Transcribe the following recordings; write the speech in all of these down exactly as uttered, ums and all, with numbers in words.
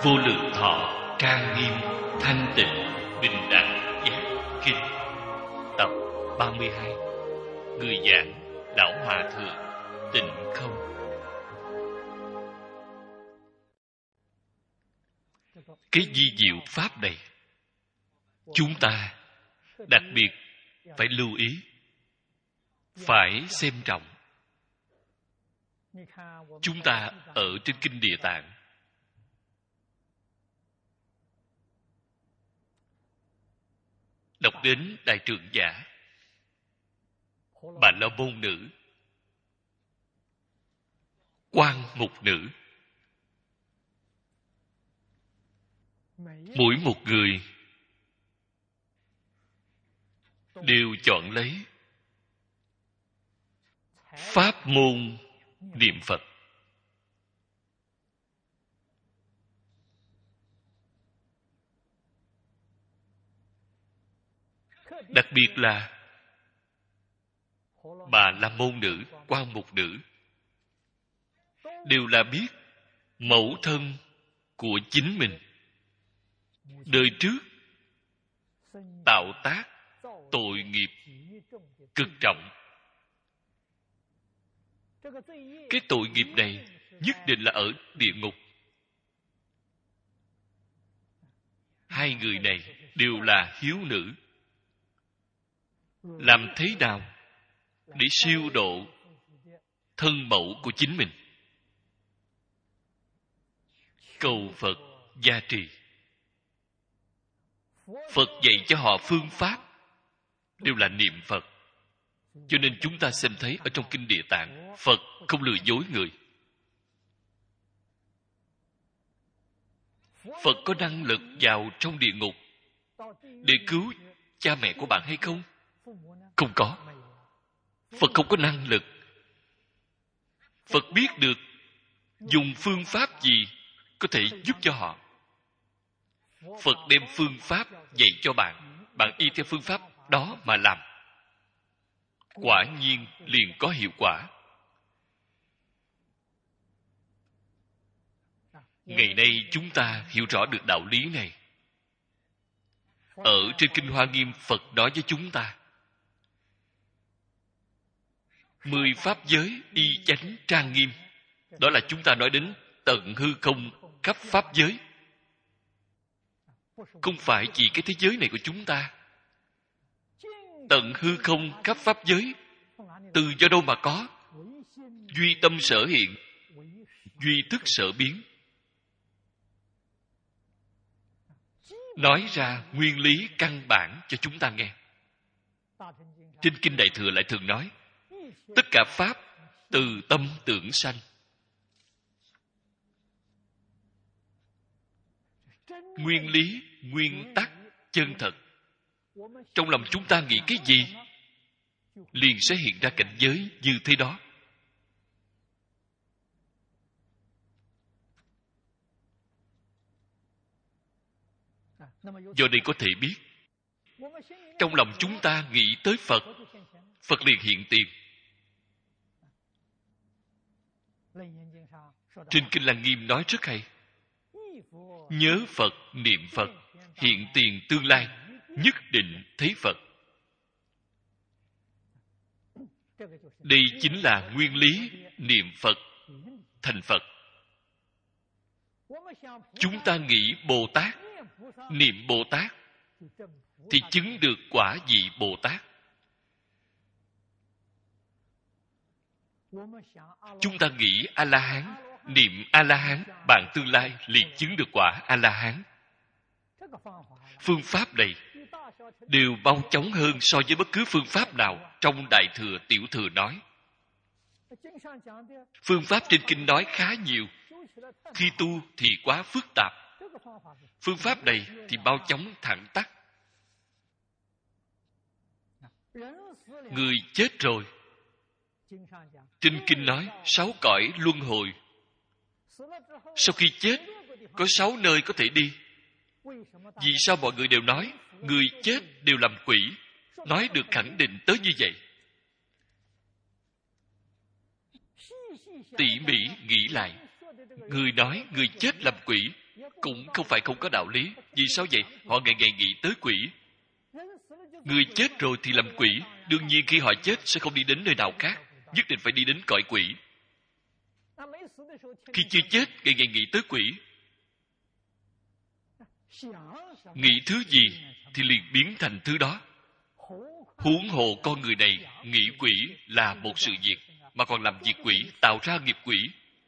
Vô Lượng Thọ trang nghiêm thanh tịnh bình đẳng giác kinh. Tập ba mươi hai. Người giảng Lão Hòa Thượng Tịnh Không. Cái vi diệu pháp này chúng ta đặc biệt phải lưu ý, phải xem trọng. Chúng ta ở trên kinh Địa Tạng, đọc đến Đại Trưởng Giả, Bà La Môn Nữ, Quan Mục Nữ, mỗi một người đều chọn lấy pháp môn niệm Phật. Đặc biệt là Bà La Môn Nữ, Quan Mục Nữ đều là biết mẫu thân của chính mình đời trước tạo tác tội nghiệp cực trọng. Cái tội nghiệp này nhất định là ở địa ngục. Hai người này đều là hiếu nữ. Làm thế nào để siêu độ thân mẫu của chính mình? Cầu Phật gia trì. Phật dạy cho họ phương pháp đều là niệm Phật. Cho nên chúng ta xem thấy ở trong kinh Địa Tạng, Phật không lừa dối người. Phật có năng lực vào trong địa ngục để cứu cha mẹ của bạn hay không? Không có. Phật không có năng lực. Phật biết được dùng phương pháp gì có thể giúp cho họ. Phật đem phương pháp dạy cho bạn, bạn y theo phương pháp đó mà làm, quả nhiên liền có hiệu quả. Ngày nay chúng ta hiểu rõ được đạo lý này. Ở trên Kinh Hoa Nghiêm, Phật nói với chúng ta mười pháp giới y chánh trang nghiêm. Đó là chúng ta nói đến tận hư không khắp pháp giới. Không phải chỉ cái thế giới này của chúng ta. Tận hư không khắp pháp giới, từ do đâu mà có? Duy tâm sở hiện, duy thức sở biến. Nói ra nguyên lý căn bản cho chúng ta nghe. Trên Kinh Đại Thừa lại thường nói, tất cả pháp từ tâm tưởng sanh. Nguyên lý, nguyên tắc, chân thật. Trong lòng chúng ta nghĩ cái gì, liền sẽ hiện ra cảnh giới như thế đó. Do đây có thể biết, trong lòng chúng ta nghĩ tới Phật, Phật liền hiện tiền. Trên Kinh Lăng Nghiêm nói rất hay. Nhớ Phật, niệm Phật, hiện tiền tương lai, nhất định thấy Phật. Đây chính là nguyên lý niệm Phật thành Phật. Chúng ta nghĩ Bồ Tát, niệm Bồ Tát, thì chứng được quả vị Bồ Tát. Chúng ta nghĩ A-la-hán, niệm A-la-hán, bạn tương lai liền chứng được quả A-la-hán. Phương pháp này đều mau chóng hơn so với bất cứ phương pháp nào trong Đại Thừa, Tiểu Thừa nói. Phương pháp trên Kinh nói khá nhiều, khi tu thì quá phức tạp. Phương pháp này thì mau chóng thẳng tắc. Người chết rồi, trên Kinh nói sáu cõi luân hồi. Sau khi chết, có sáu nơi có thể đi. Vì sao mọi người đều nói người chết đều làm quỷ? Nói được khẳng định tới như vậy. Tỉ mỉ nghĩ lại, người nói người chết làm quỷ cũng không phải không có đạo lý. Vì sao vậy? Họ ngày ngày nghĩ tới quỷ. Người chết rồi thì làm quỷ. Đương nhiên khi họ chết sẽ không đi đến nơi nào khác, nhất định phải đi đến cõi quỷ. Khi chưa chết, ngày ngày nghĩ tới quỷ. Nghĩ thứ gì thì liền biến thành thứ đó. Huống hồ con người này nghĩ quỷ là một sự việc, mà còn làm việc quỷ, tạo ra nghiệp quỷ.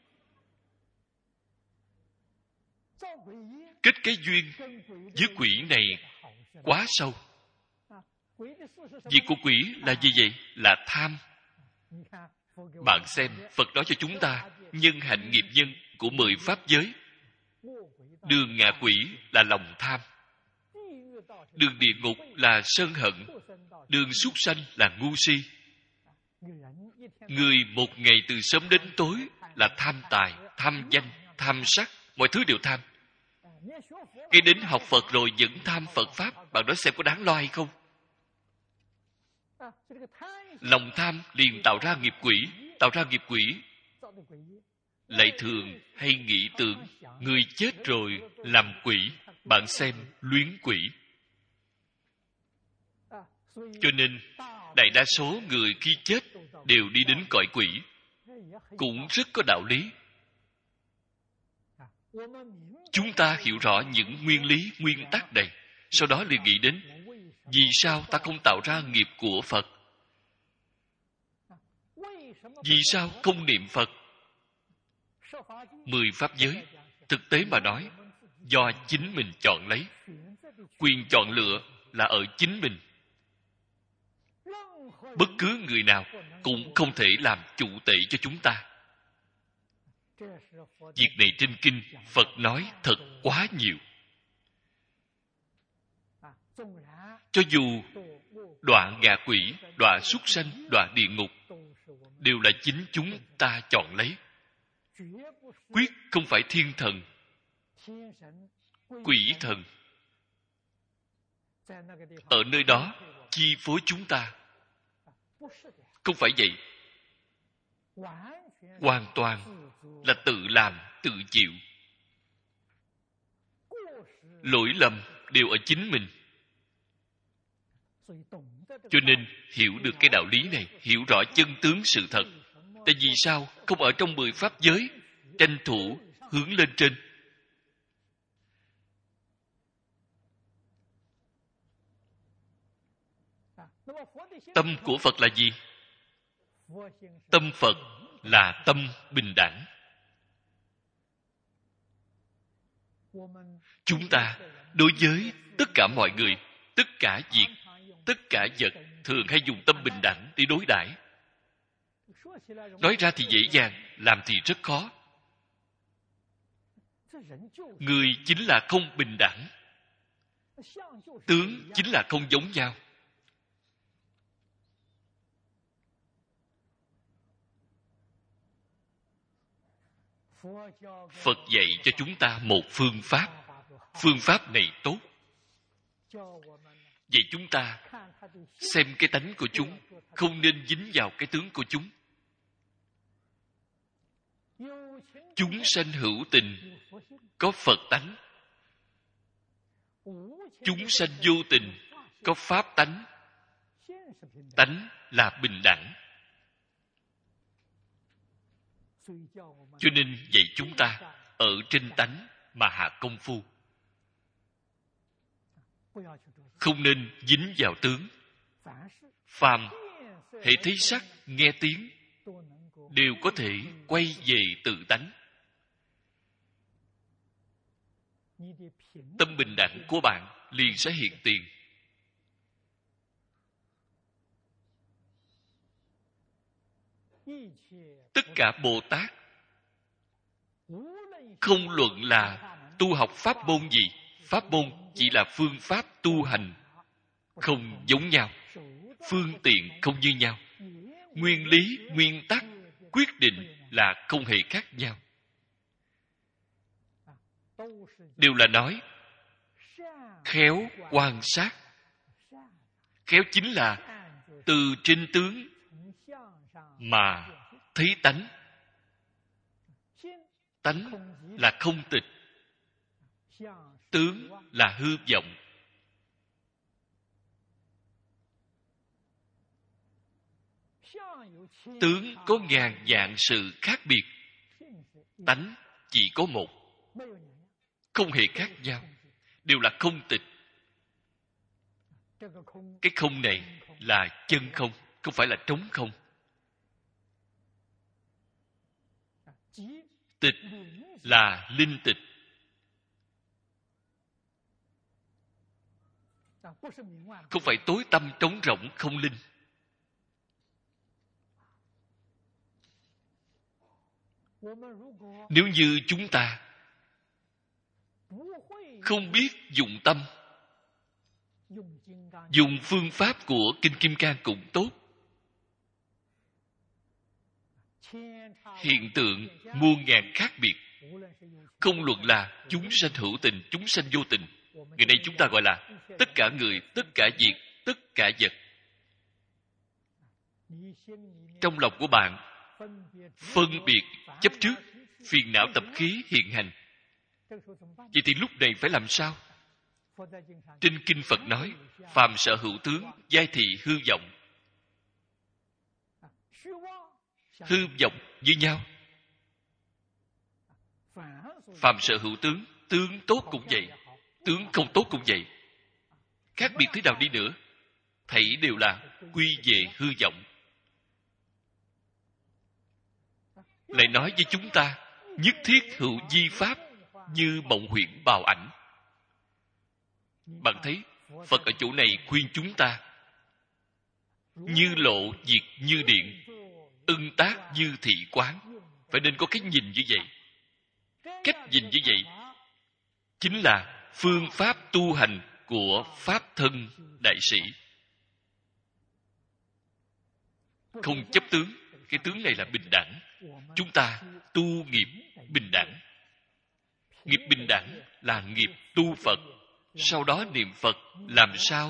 Kết cái duyên với quỷ này quá sâu. Việc của quỷ là gì vậy? Là tham. Bạn xem, Phật nói cho chúng ta nhân hạnh nghiệp nhân của mười pháp giới. Đường ngạ quỷ là lòng tham. Đường địa ngục là sân hận. Đường súc sanh là ngu si. Người một ngày từ sớm đến tối là tham tài, tham danh, tham sắc, mọi thứ đều tham. Cái đến học Phật rồi vẫn tham Phật Pháp, bạn nói xem có đáng lo hay không? Lòng tham liền tạo ra nghiệp quỷ, tạo ra nghiệp quỷ. Lại thường hay nghĩ tưởng người chết rồi làm quỷ. Bạn xem, luyến quỷ. Cho nên, đại đa số người khi chết đều đi đến cõi quỷ. Cũng rất có đạo lý. Chúng ta hiểu rõ những nguyên lý, nguyên tắc này, sau đó liền nghĩ đến vì sao ta không tạo ra nghiệp của Phật? Vì sao không niệm Phật? Mười pháp giới, thực tế mà nói, do chính mình chọn lấy. Quyền chọn lựa là ở chính mình. Bất cứ người nào cũng không thể làm chủ tể cho chúng ta. Việc này trên kinh Phật nói thật quá nhiều. Cho dù đọa ngạ quỷ, đọa súc sanh, đọa địa ngục đều là chính chúng ta chọn lấy. Quyết không phải thiên thần, quỷ thần ở nơi đó chi phối chúng ta. Không phải vậy. Hoàn toàn là tự làm, tự chịu. Lỗi lầm đều ở chính mình. Cho nên hiểu được cái đạo lý này, hiểu rõ chân tướng sự thật. Tại vì sao không ở trong mười pháp giới tranh thủ hướng lên trên? Tâm của Phật là gì? Tâm Phật là tâm bình đẳng. Chúng ta đối với tất cả mọi người, tất cả việc, tất cả vật thường hay dùng tâm bình đẳng để đối đãi. Nói ra thì dễ dàng, làm thì rất khó. Người chính là không bình đẳng. Tướng chính là không giống nhau. Phật dạy cho chúng ta một phương pháp. Phương pháp này tốt. Vậy chúng ta xem cái tánh của chúng, không nên dính vào cái tướng của chúng. Chúng sanh hữu tình, có Phật tánh. Chúng sanh vô tình, có Pháp tánh. Tánh là bình đẳng. Cho nên dạy chúng ta ở trên tánh mà hạ công phu. Không nên dính vào tướng. Phàm hễ thấy sắc, nghe tiếng đều có thể quay về tự tánh. Tâm bình đẳng của bạn liền sẽ hiện tiền. Tất cả Bồ Tát, không luận là tu học pháp môn gì, pháp môn chỉ là phương pháp tu hành không giống nhau, phương tiện không như nhau, nguyên lý, nguyên tắc, quyết định là không hề khác nhau. Đều là nói khéo quan sát. Khéo chính là từ trên tướng mà thấy tánh. Tánh là không tịch. Tướng là hư vọng. Tướng có ngàn dạng sự khác biệt, tánh chỉ có một, không hề khác nhau, đều là không tịch. Cái không này là chân không, không phải là trống không. Tịch là linh tịch, không phải tối tăm trống rỗng không linh. Nếu như chúng ta không biết dụng tâm, dùng phương pháp của Kinh Kim Cang cũng tốt, hiện tượng muôn ngàn khác biệt, không luận là chúng sanh hữu tình, chúng sanh vô tình. Ngày nay chúng ta gọi là tất cả người, tất cả việc, tất cả vật. Trong lòng của bạn phân biệt chấp trước, phiền não tập khí hiện hành. Vậy thì lúc này phải làm sao? Trên Kinh Phật nói, phàm sở hữu tướng, giai thị hư vọng. Hư vọng như nhau. Phàm sở hữu tướng, tướng tốt cũng vậy, tướng không tốt cũng vậy. Khác biệt thế nào đi nữa, thảy đều là quy về hư vọng. Lại nói với chúng ta, nhất thiết hữu di pháp như mộng huyễn bào ảnh. Bạn thấy, Phật ở chỗ này khuyên chúng ta như lộ diệt như điện, ưng tác như thị quán. Phải nên có cái nhìn như vậy. Cách nhìn như vậy chính là phương pháp tu hành của Pháp thân đại sĩ. Không chấp tướng. Cái tướng này là bình đẳng. Chúng ta tu nghiệp bình đẳng. Nghiệp bình đẳng là nghiệp tu Phật. Sau đó niệm Phật làm sao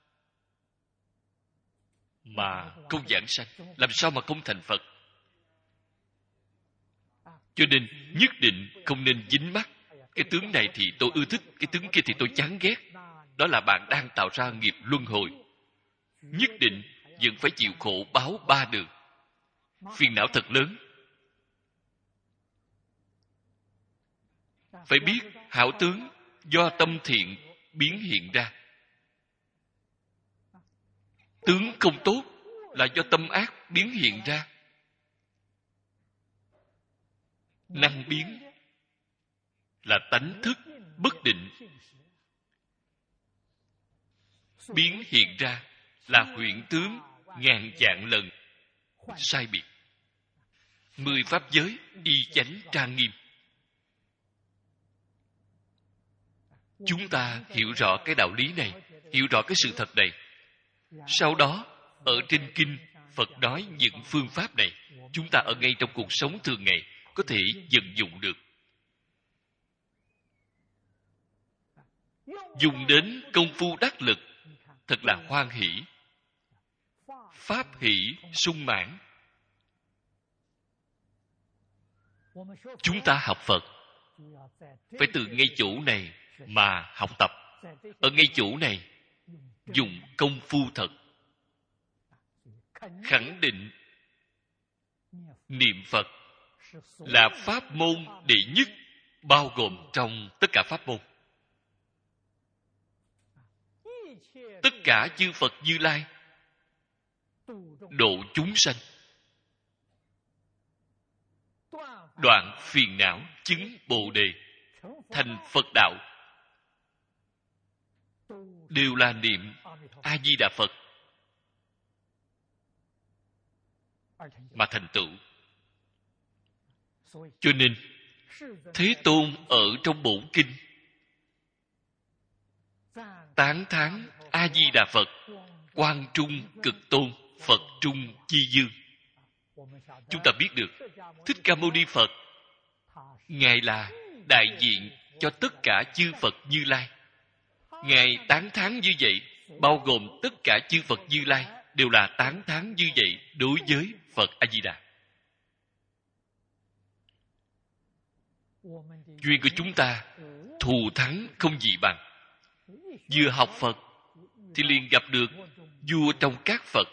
mà không giảng sanh, làm sao mà không thành Phật. Cho nên nhất định không nên dính mắc. Cái tướng này thì tôi ưa thích, cái tướng kia thì tôi chán ghét. Đó là bạn đang tạo ra nghiệp luân hồi. Nhất định vẫn phải chịu khổ báo ba đường. Phiền não thật lớn. Phải biết hảo tướng do tâm thiện biến hiện ra. Tướng không tốt là do tâm ác biến hiện ra. Năng biến là tánh thức bất định. Biến hiện ra là huyễn tướng ngàn vạn lần sai biệt. Mười pháp giới y chánh trang nghiêm. Chúng ta hiểu rõ cái đạo lý này, hiểu rõ cái sự thật này. Sau đó, ở trên kinh, Phật nói những phương pháp này, chúng ta ở ngay trong cuộc sống thường ngày có thể vận dụng được. Dùng đến công phu đắc lực, thật là hoan hỷ. Pháp hỷ sung mãn. Chúng ta học Phật phải từ ngay chỗ này mà học tập. Ở ngay chỗ này dùng công phu thật. Khẳng định niệm Phật là pháp môn đệ nhất, bao gồm trong tất cả pháp môn. Tất cả chư Phật Như Lai độ chúng sanh, đoạn phiền não, chứng Bồ Đề, thành Phật đạo, đều là niệm A Di Đà Phật mà thành tựu. Cho nên Thế Tôn ở trong bổn kinh tán thán A Di Đà Phật, Quang Trung Cực Tôn, Phật Trung Chi Dương. Chúng ta biết được Thích Ca Mâu Ni Phật, Ngài là đại diện cho tất cả chư Phật Như Lai. Ngài tán thán như vậy, bao gồm tất cả chư Phật Như Lai đều là tán thán như vậy đối với Phật A Di Đà. Duyên của chúng ta thù thắng không gì bằng. Vừa học Phật thì liền gặp được vua trong các Phật,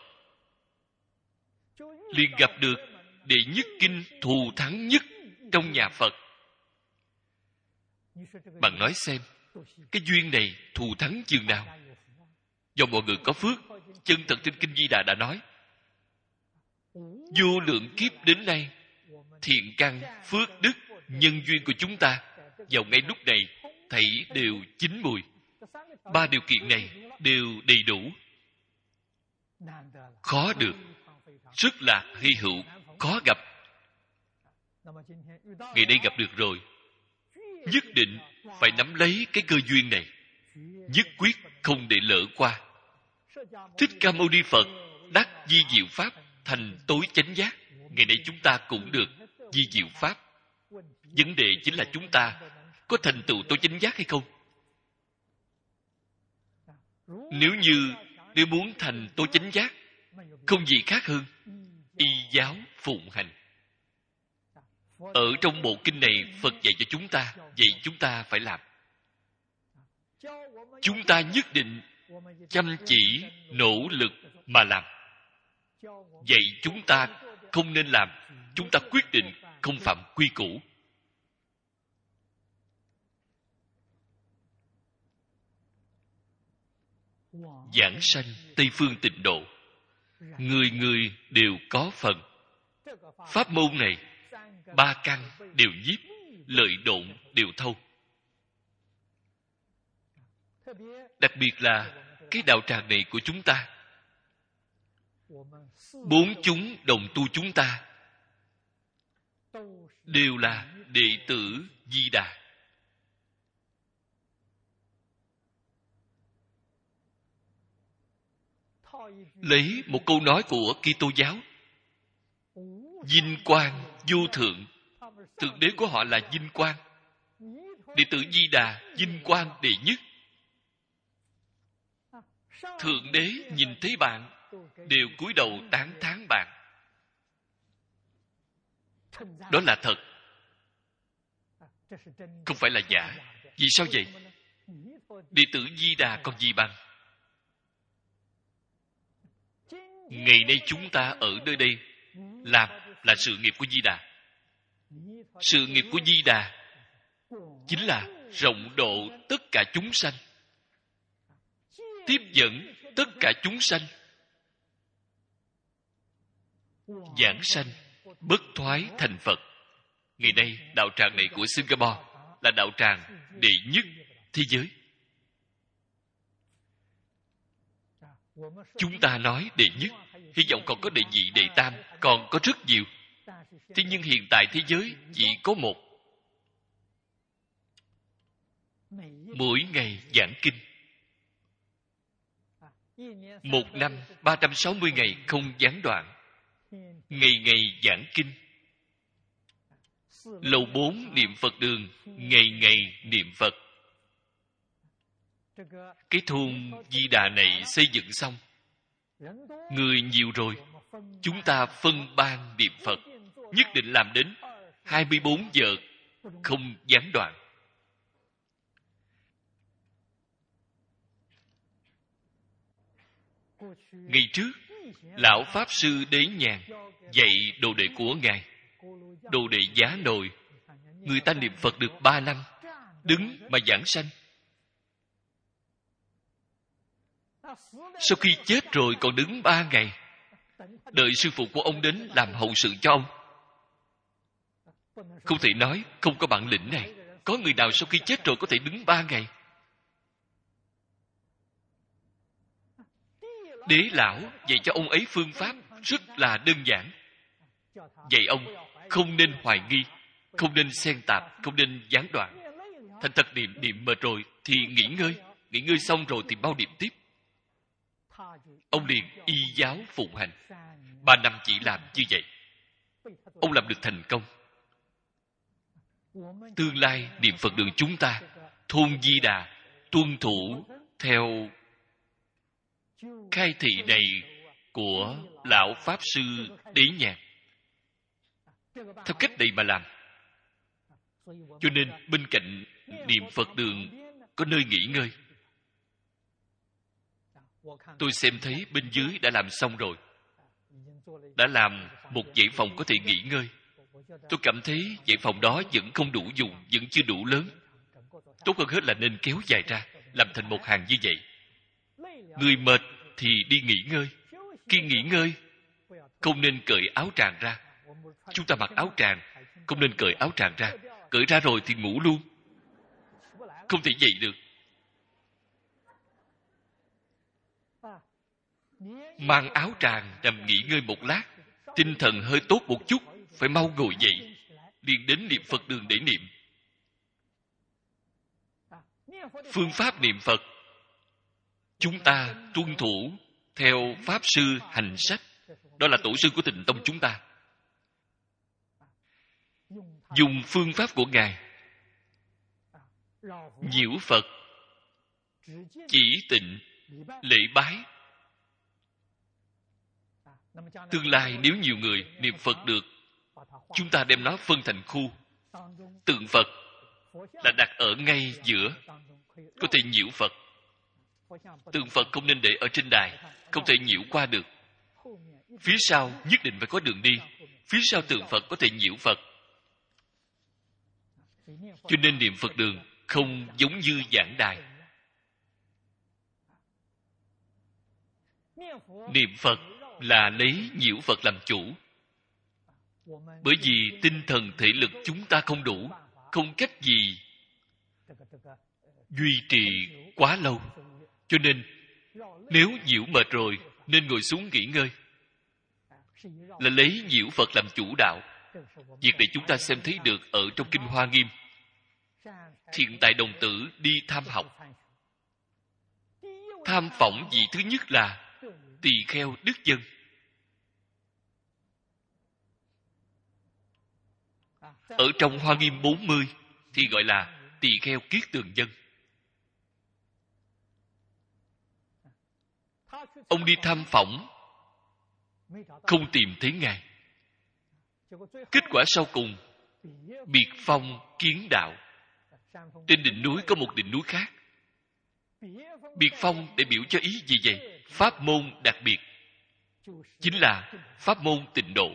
liền gặp được đệ nhất kinh thù thắng nhất trong nhà Phật. Bạn nói xem, cái duyên này thù thắng chừng nào? Do mọi người có phước, chân thật trên Kinh Di Đà đã nói, vô lượng kiếp đến nay, thiện căn, phước đức, nhân duyên của chúng ta vào ngay lúc này thảy đều chín mùi. Ba điều kiện này đều đầy đủ, khó được, rất là hy hữu, khó gặp. Ngày đây gặp được rồi, nhất định phải nắm lấy cái cơ duyên này, nhất quyết không để lỡ qua. Thích Ca Mâu Ni Phật đắc di diệu pháp thành tối chánh giác. Ngày nay chúng ta cũng được di diệu pháp. Vấn đề chính là chúng ta có thành tựu tối chánh giác hay không? Nếu như nếu muốn thành tối chánh giác, không gì khác hơn y giáo phụng hành. Ở trong bộ kinh này, Phật dạy cho chúng ta, vậy chúng ta phải làm. Chúng ta nhất định chăm chỉ, nỗ lực mà làm. Vậy chúng ta không nên làm, chúng ta quyết định không phạm quy củ. Giảng sanh Tây Phương Tịnh Độ, người người đều có phần. Pháp môn này, ba căn đều nhiếp, lợi độn đều thâu. Đặc biệt là cái đạo tràng này của chúng ta, bốn chúng đồng tu chúng ta đều là đệ tử Di Đà. Lấy một câu nói của Kitô giáo, vinh quang vô thượng, thượng đế của họ là vinh quang. Đệ tử Di Đà vinh quang đệ nhất. Thượng đế nhìn thấy bạn đều cúi đầu tán thán bạn. Đó là thật, không phải là giả. Vì sao vậy? Đệ tử Di Đà còn gì bằng? Ngày nay chúng ta ở nơi đây làm là sự nghiệp của Di Đà. Sự nghiệp của Di Đà chính là rộng độ tất cả chúng sanh, tiếp dẫn tất cả chúng sanh, giảng sanh bất thoái thành Phật. Ngày nay đạo tràng này của Singapore là đạo tràng đệ nhất thế giới. Chúng ta nói đệ nhất, hy vọng còn có đệ nhị, đệ tam, còn có rất nhiều. Thế nhưng hiện tại thế giới chỉ có một. Mỗi ngày giảng kinh, một năm ba trăm sáu mươi ngày không gián đoạn, ngày ngày giảng kinh. Lầu bốn niệm Phật đường, ngày ngày niệm Phật. Cái thôn Di Đà này xây dựng xong, người nhiều rồi, chúng ta phân ban niệm Phật, nhất định làm đến hai mươi bốn giờ không gián đoạn. Ngày trước, Lão Pháp Sư Đế Nhàn dạy đồ đệ của Ngài, đồ đệ Giá Nội, người ta niệm Phật được ba năm, đứng mà giảng sanh. Sau khi chết rồi còn đứng ba ngày, đợi sư phụ của ông đến làm hậu sự cho ông. Không thể nói không có bản lĩnh này. Có người nào sau khi chết rồi có thể đứng ba ngày? Đế lão dạy cho ông ấy phương pháp rất là đơn giản. Dạy ông không nên hoài nghi, không nên xen tạp, không nên gián đoạn. Thành thật niệm, niệm mệt rồi thì nghỉ ngơi, nghỉ ngơi xong rồi thì bao niệm tiếp. Ông liền y giáo phụng hành. Ba năm chỉ làm như vậy, ông làm được thành công. Tương lai niệm Phật đường chúng ta, thôn Di Đà tuân thủ theo khai thị này của Lão Pháp Sư Đế Nhàn, theo cách này mà làm. Cho nên bên cạnh niệm Phật đường có nơi nghỉ ngơi. Tôi xem thấy bên dưới đã làm xong rồi. Đã làm một dãy phòng có thể nghỉ ngơi. Tôi cảm thấy dãy phòng đó vẫn không đủ dùng, vẫn chưa đủ lớn. Tốt hơn hết là nên kéo dài ra, làm thành một hàng như vậy. Người mệt thì đi nghỉ ngơi. Khi nghỉ ngơi, không nên cởi áo tràng ra. Chúng ta mặc áo tràng, không nên cởi áo tràng ra. Cởi ra rồi thì ngủ luôn, không thể dậy được. Mang áo tràng nằm nghỉ ngơi một lát, tinh thần hơi tốt một chút, phải mau ngồi dậy, liền đến niệm Phật đường để niệm. Phương pháp niệm Phật, chúng ta tuân thủ theo Pháp Sư hành sách. Đó là tổ sư của Tịnh Tông chúng ta. Dùng phương pháp của Ngài, nhiễu Phật, chỉ tịnh, lễ bái. Tương lai nếu nhiều người niệm Phật được, chúng ta đem nó phân thành khu. Tượng Phật là đặt ở ngay giữa, có thể nhiễu Phật. Tượng Phật không nên để ở trên đài, không thể nhiễu qua được. Phía sau nhất định phải có đường đi. Phía sau tượng Phật có thể nhiễu Phật. Cho nên niệm Phật đường không giống như giảng đài. Niệm Phật là lấy nhiễu Phật làm chủ. Bởi vì tinh thần thể lực chúng ta không đủ, không cách gì duy trì quá lâu. Cho nên nếu nhiễu mệt rồi nên ngồi xuống nghỉ ngơi, là lấy nhiễu Phật làm chủ đạo. Việc này chúng ta xem thấy được ở trong Kinh Hoa Nghiêm. Thiện tài đồng tử đi tham học. Tham phỏng vị thứ nhất là tỳ kheo đức dân. Ở trong Hoa Nghiêm bốn mươi thì gọi là tỳ kheo kiết tường dân. Ông đi tham phỏng, không tìm thấy Ngài. Kết quả sau cùng, biệt phong kiến đạo. Trên đỉnh núi có một đỉnh núi khác. Biệt phong đại biểu cho ý gì vậy? Pháp môn đặc biệt, chính là pháp môn tịnh độ.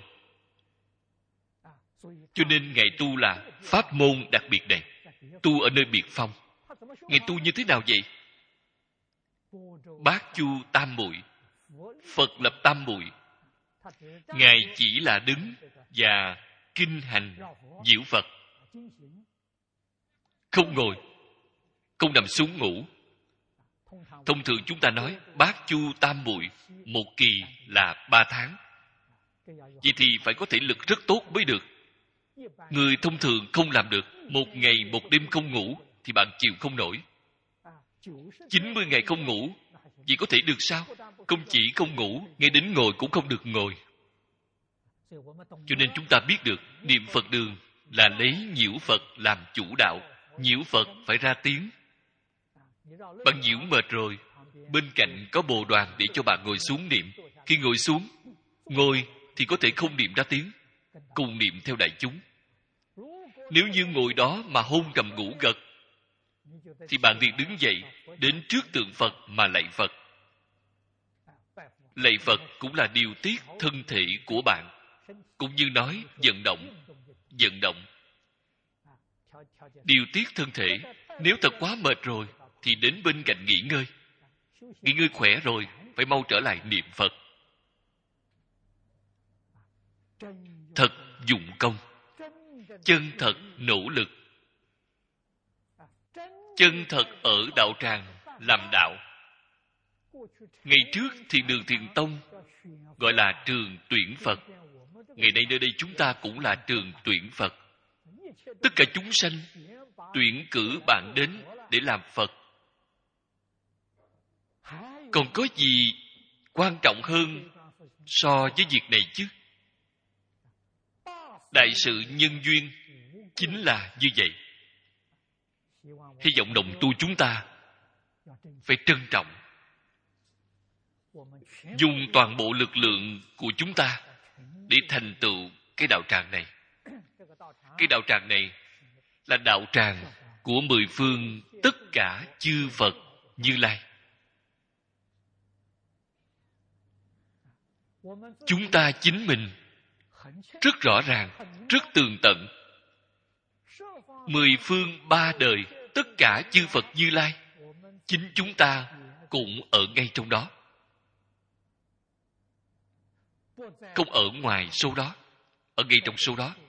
Cho nên Ngài tu là pháp môn đặc biệt này, tu ở nơi biệt phong. Ngài tu như thế nào vậy? Bát chu tam muội, Phật lập tam muội. Ngài chỉ là đứng và kinh hành diệu Phật, không ngồi, không nằm xuống ngủ. Thông thường chúng ta nói bát chu tam muội, một kỳ là ba tháng. Vậy thì phải có thể lực rất tốt mới được. Người thông thường không làm được. Một ngày một đêm không ngủ thì bạn chịu không nổi. Chín mươi ngày không ngủ, vậy có thể được sao? Không chỉ không ngủ, ngay đến ngồi cũng không được ngồi. Cho nên chúng ta biết được niệm Phật đường là lấy nhiễu Phật làm chủ đạo. Nhiễu Phật phải ra tiếng. Bạn nhiễu mệt rồi, bên cạnh có bồ đoàn để cho bạn ngồi xuống niệm. Khi ngồi xuống, ngồi thì có thể không niệm ra tiếng, cùng niệm theo đại chúng. Nếu như ngồi đó mà hôn trầm ngủ gật, thì bạn liền đứng dậy đến trước tượng Phật mà lạy Phật. Lạy Phật cũng là điều tiết thân thể của bạn, cũng như nói vận động, vận động, điều tiết thân thể. Nếu thật quá mệt rồi thì đến bên cạnh nghỉ ngơi. Nghỉ ngơi khỏe rồi phải mau trở lại niệm Phật. Thật dụng công, chân thật nỗ lực, chân thật ở đạo tràng làm đạo. Ngày trước Thiền Đường Thiền Tông gọi là trường tuyển Phật. Ngày nay nơi đây chúng ta cũng là trường tuyển Phật. Tất cả chúng sanh tuyển cử bạn đến để làm Phật. Còn có gì quan trọng hơn so với việc này chứ? Đại sự nhân duyên chính là như vậy. Hy vọng đồng tu chúng ta phải trân trọng, dùng toàn bộ lực lượng của chúng ta để thành tựu cái đạo tràng này. Cái đạo tràng này là đạo tràng của mười phương tất cả chư Phật Như Lai. Chúng ta chính mình rất rõ ràng, rất tường tận. Mười phương ba đời, tất cả chư Phật Như Lai, chính chúng ta cũng ở ngay trong đó, không ở ngoài số đó, ở ngay trong số đó.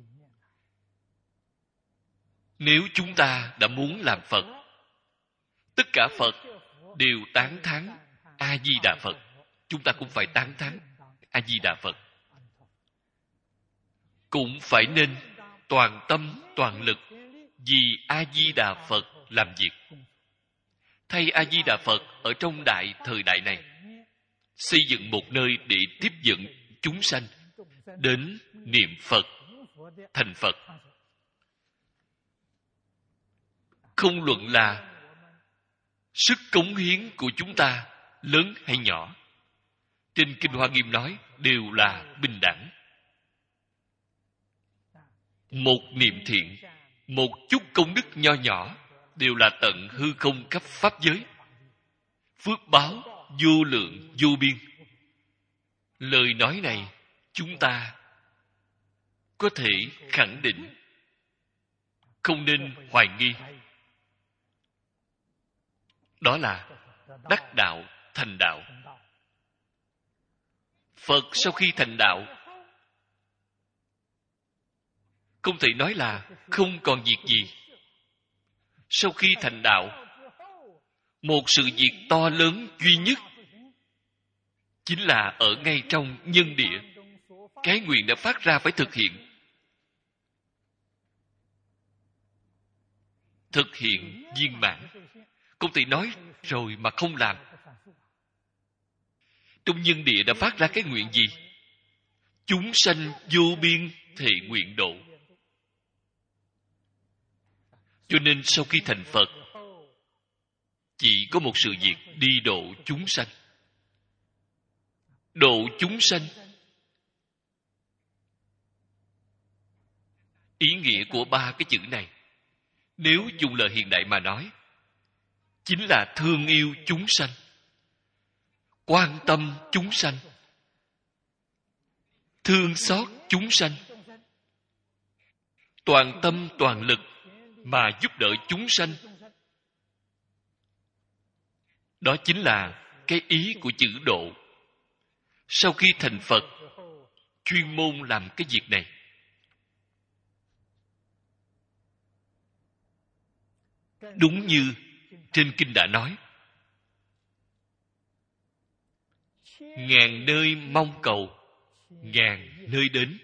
Nếu chúng ta đã muốn làm Phật, tất cả Phật đều tán thán A Di Đà Phật, chúng ta cũng phải tán thán A Di Đà Phật, cũng phải nên toàn tâm toàn lực vì A Di Đà Phật làm việc, thay A Di Đà Phật ở trong đại thời đại này xây dựng một nơi để tiếp dẫn chúng sanh đến niệm Phật, thành Phật. Không luận là sức cống hiến của chúng ta lớn hay nhỏ, trên Kinh Hoa Nghiêm nói đều là bình đẳng. Một niệm thiện, một chút công đức nho nhỏ đều là tận hư không khắp pháp giới, phước báo vô lượng vô biên. Lời nói này chúng ta có thể khẳng định, không nên hoài nghi. Đó là đắc đạo thành đạo. Phật sau khi thành đạo, không thể nói là không còn việc gì. Sau khi thành đạo, một sự việc to lớn duy nhất chính là ở ngay trong nhân địa. Cái nguyện đã phát ra phải thực hiện. Thực hiện viên mãn. Không thể nói rồi mà không làm. Trong nhân địa đã phát ra cái nguyện gì? Chúng sanh vô biên thệ nguyện độ. Cho nên sau khi thành Phật, chỉ có một sự việc đi độ chúng sanh. Độ chúng sanh, ý nghĩa của ba cái chữ này, nếu dùng lời hiện đại mà nói, chính là thương yêu chúng sanh, quan tâm chúng sanh, thương xót chúng sanh, toàn tâm toàn lực mà giúp đỡ chúng sanh. Đó chính là cái ý của chữ độ. Sau khi thành Phật, chuyên môn làm cái việc này. Đúng như trên kinh đã nói, ngàn nơi mong cầu, ngàn nơi đến.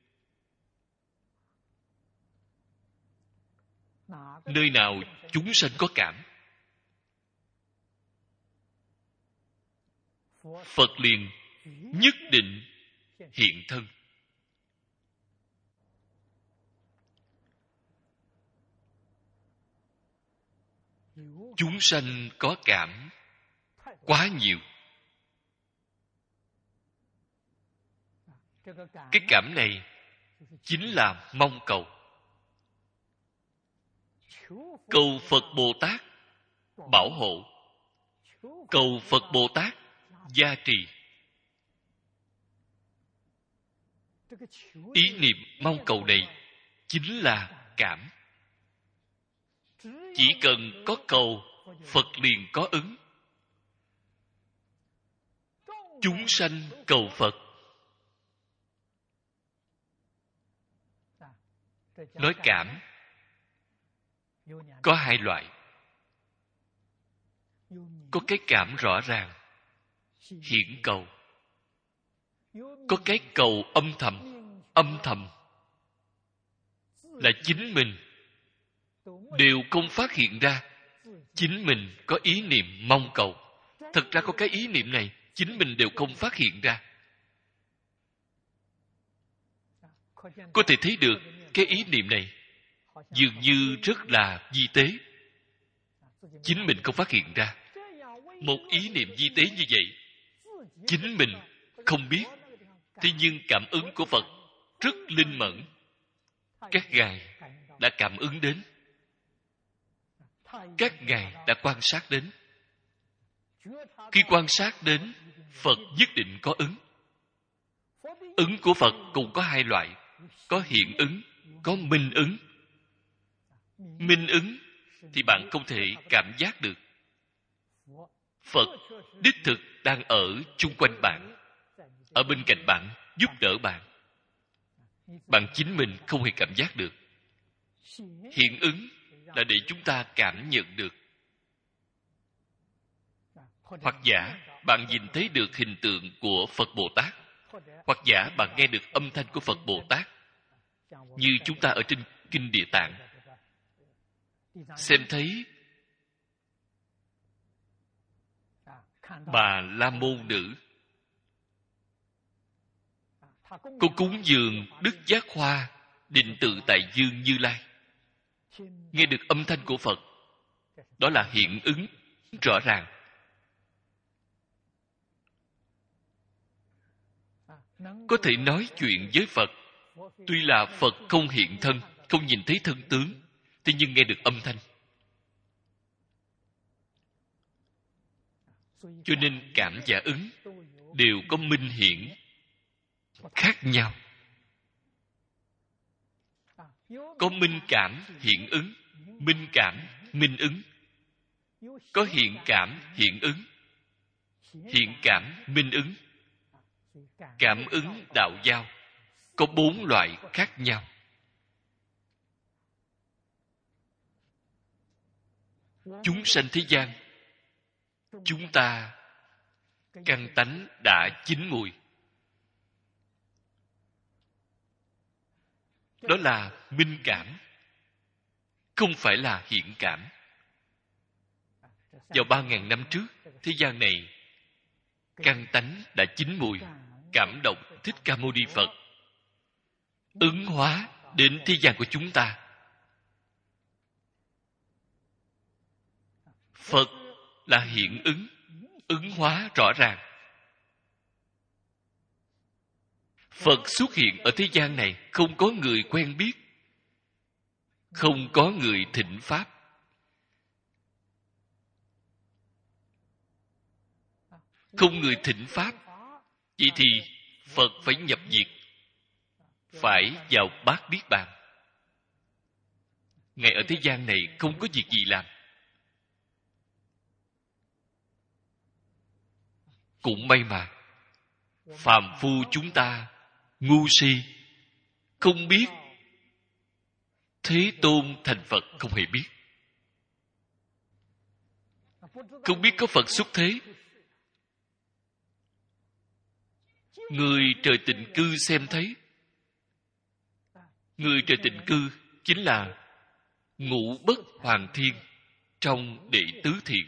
Nơi nào chúng sanh có cảm, Phật liền nhất định hiện thân. Chúng sanh có cảm quá nhiều. Cái cảm này chính là mong cầu. Cầu Phật Bồ Tát bảo hộ, cầu Phật Bồ Tát gia trì. Ý niệm mong cầu này chính là cảm. Chỉ cần có cầu, Phật liền có ứng. Chúng sanh cầu Phật. Nói cảm có hai loại. Có cái cảm rõ ràng, hiển cầu. Có cái cầu âm thầm. Âm thầm là chính mình đều không phát hiện ra. Chính mình có ý niệm mong cầu. Thật ra có cái ý niệm này, chính mình đều không phát hiện ra. Có thể thấy được cái ý niệm này dường như rất là vi tế. Chính mình không phát hiện ra. Một ý niệm vi tế như vậy, chính mình không biết. Thế nhưng cảm ứng của Phật rất linh mẫn. Các ngài đã cảm ứng đến. các ngài đã quan sát đến. Khi quan sát đến, Phật nhất định có ứng. Ứng của Phật cũng có hai loại, có hiện ứng, có minh ứng. Minh ứng thì bạn không thể cảm giác được. Phật đích thực đang ở chung quanh bạn, ở bên cạnh bạn, giúp đỡ bạn. Bạn chính mình không hề cảm giác được. Hiện ứng là để chúng ta cảm nhận được. Hoặc giả bạn nhìn thấy được hình tượng của Phật Bồ Tát, hoặc giả bạn nghe được âm thanh của Phật Bồ Tát, như chúng ta ở trên Kinh Địa Tạng xem thấy bà La Môn Nữ, cô cúng dường Đức Giác Hoa Định Tự Tại Dương Như Lai, nghe được âm thanh của Phật. Đó là hiện ứng rõ ràng. Có thể nói chuyện với Phật. Tuy là Phật không hiện thân, không nhìn thấy thân tướng, thế nhưng nghe được âm thanh. Cho nên cảm và ứng đều có minh hiển khác nhau. Có minh cảm hiện ứng, minh cảm minh ứng. Có hiện cảm hiện ứng, hiện cảm minh ứng. Cảm ứng đạo giao có bốn loại khác nhau. Chúng sanh thế gian, chúng ta căn tánh đã chín mùi. Đó là minh cảm, không phải là hiện cảm. Vào ba ngàn năm trước, thế gian này căn tánh đã chín mùi, cảm động Thích Ca Mâu Ni Phật ứng hóa đến thế gian của chúng ta. Phật là hiện ứng, ứng hóa rõ ràng. Phật xuất hiện ở thế gian này, không có người quen biết, không có người thỉnh Pháp. Không người thỉnh Pháp, vậy thì Phật phải nhập diệt, phải vào Bát Niết Bàn. Ngài ở thế gian này không có việc gì làm. Cũng may mà phàm phu chúng ta ngu si, không biết Thế Tôn thành Phật, không hề biết. Không biết có Phật xuất thế. Người trời tịnh cư xem thấy. Người trời tịnh cư chính là ngũ bất hoàng thiên trong đệ tứ thiện.